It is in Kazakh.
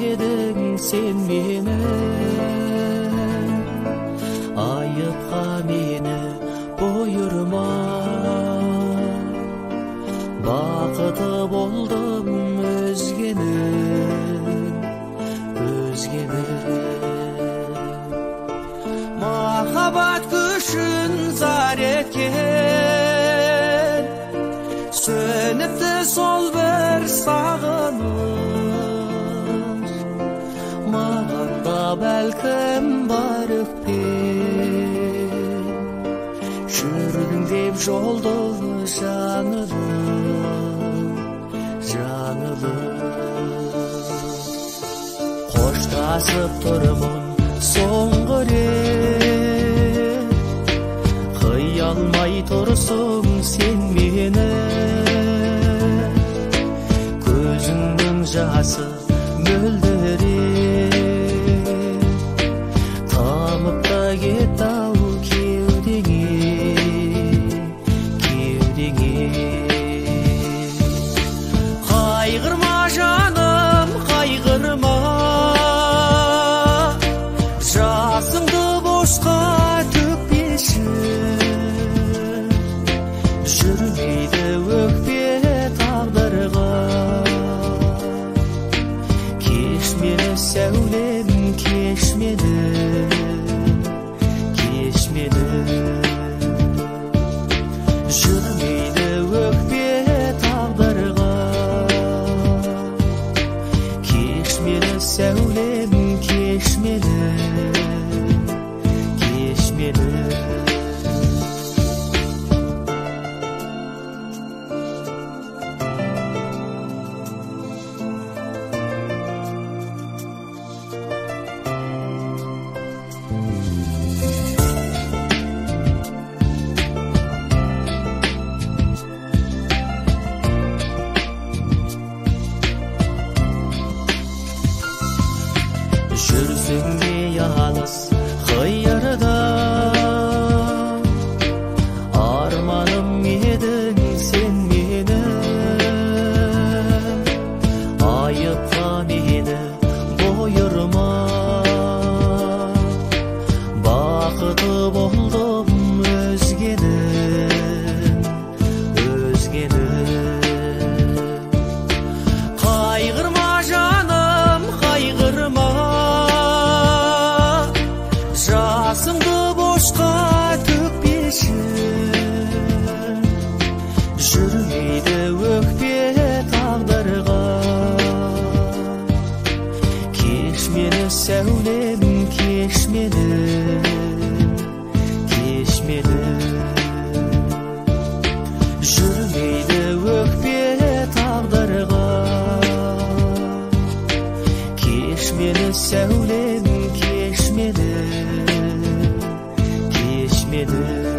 eдің sen meni, ayıpqa meni buyurma. Бақыты болдым өзгенің. Махаббат күшін зар еткен, сөніпті сол бір сағыныш. Маған да бәлкім бар өкпен, жүрдің деп жолды Қоштасып тұрмын соңғы рет, қия алмай тұрсың сен мені. Көзіңнің жасы мөлдіреп, тамып та кетті-ау кеудеңе. Қайғырма жаным, қайғырма, жасыңды босқа төкпеші. Жүрмейді өкпе тағдырға, кеш мені сәулем, кеш мені. Жүрмейді өкпе тағдырға, кеш мені сәулем, кеш мені. Жүрсің де ялыз қиырда, арманым едің сен мені. Айыпқа мені бұйырма, бақыты болдым өзгенің. Қайғырма жаным, қайғырма, жасыңды босқа төкпеші. Жүрмейді өкпе тағдырға, кеш мені сәулем, кеш мені. Жүрмейді өкпе тағдырға, кеш мені сәулем, кеш мені.